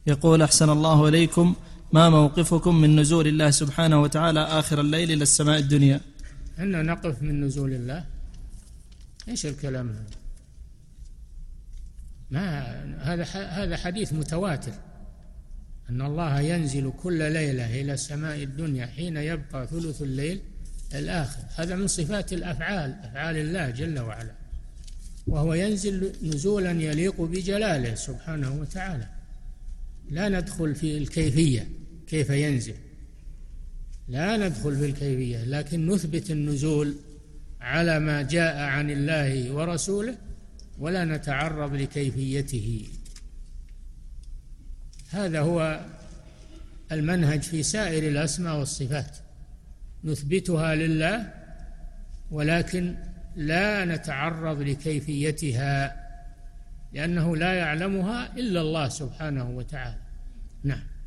يقول: أحسن الله إليكم، ما موقفكم من نزول الله سبحانه وتعالى آخر الليل إلى السماء الدنيا؟ أن نقف من نزول الله؟ إيش الكلام هذا؟ هذا حديث متواتر أن الله ينزل كل ليلة إلى السماء الدنيا حين يبقى ثلث الليل الآخر. هذا من صفات أفعال الله جل وعلا، وهو ينزل نزولا يليق بجلاله سبحانه وتعالى. لا ندخل في الكيفية كيف ينزل، لا ندخل في الكيفية، لكن نثبت النزول على ما جاء عن الله ورسوله ولا نتعرض لكيفيته. هذا هو المنهج في سائر الأسماء والصفات، نثبتها لله ولكن لا نتعرض لكيفيتها، لأنه لا يعلمها إلا الله سبحانه وتعالى. نعم.